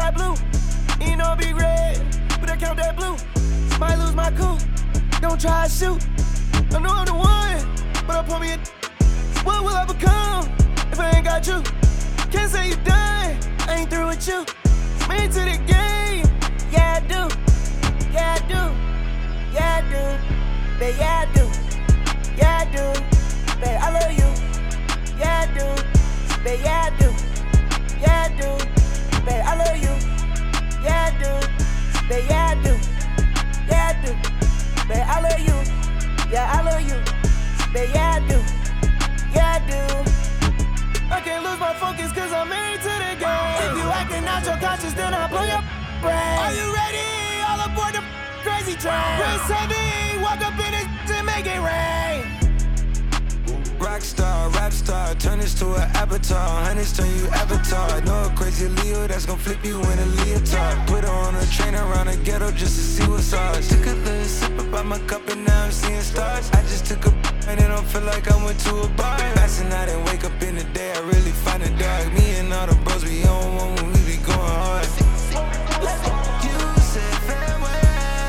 sky blue. Ain't no big red, but I count that blue. Might lose my cool, don't try to shoot. I know I'm the one, but I put me in. What will I become if I ain't got you? Can't say you done, I ain't through with you. Made to the game, yeah I do. Yeah I do, yeah I do. Babe, yeah I do, yeah I do. Babe, I love you, yeah I do. Babe, yeah I do, yeah I do. Babe, I love you, yeah I do. Babe, yeah I do, yeah I do. Babe, I love you, yeah I love you. Babe, yeah I do, yeah I do. I can't lose my focus cause I'm married to the game. If you acting out your conscience, then I'll blow your brain. Are you ready? All aboard the crazy train. Race heavy, walk up in it and make it rain. Rockstar, rap star, turn this to an avatar. Hundreds turn you avatar. Know a crazy Leo that's gon' flip you in a leotard. Put her on a train around the ghetto just to see what's ours. Took a little sip about my cup and now I'm seeing stars. I just took a and it don't feel like I went to a bar. Passing out and wake up in the day, I really find it dark. Me and all the bros, we on one when we be going hard. You said farewell.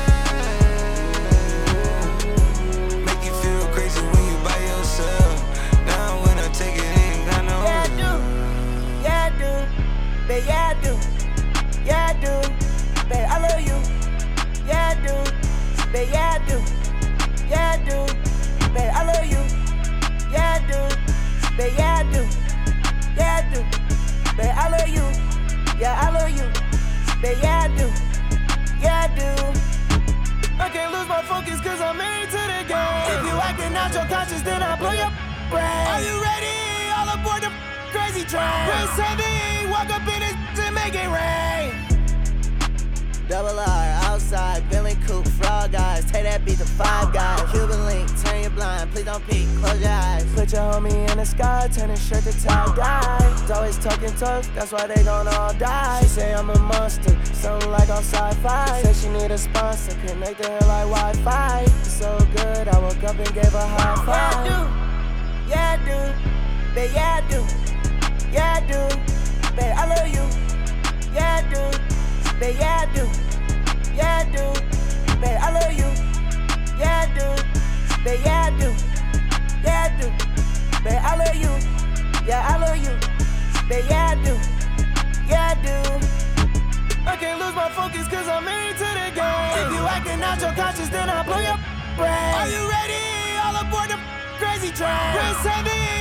Make you feel crazy when you by yourself. Now when I take it in, I know. Yeah I do, yeah I do. Babe, yeah I do, yeah I do. Babe, I love you, yeah I do. Babe, yeah I do, yeah I do. Babe, I love you, yeah I do. Babe, yeah I do, yeah I do. Babe, I love you, yeah I love you. Babe, yeah I do, yeah I do. I can't lose my focus cause I'm married to the game. If you acting out your conscience, then I'll blow your brain. Are you ready? All aboard the crazy train. Race heavy, walk up in it and make it rain. Double R, outside, feeling cool, frog eyes. Take that beat to 5 guys. Cuban link, turn your blind, please don't peek, close your eyes. Put your homie in the sky, turn his shirt to tie-dye. It's always talking tough, that's why they gon' all die. She say I'm a monster, something like on sci-fi. Said she need a sponsor, connect to her like Wi-Fi. It's so good, I woke up and gave her high five. Yeah I do, babe, yeah I do, yeah I do. Babe, I love you, yeah I do. Babe, yeah I do, yeah I do. Babe, I love you, yeah I do. Babe, yeah I do, yeah I do. Babe, I love you, yeah I love you. Babe, yeah I do, yeah I do. I can't lose my focus cause I'm married to the game. If you acting out your conscience, then I'll blow your brain. Are you ready? All aboard the crazy train. Race heavy,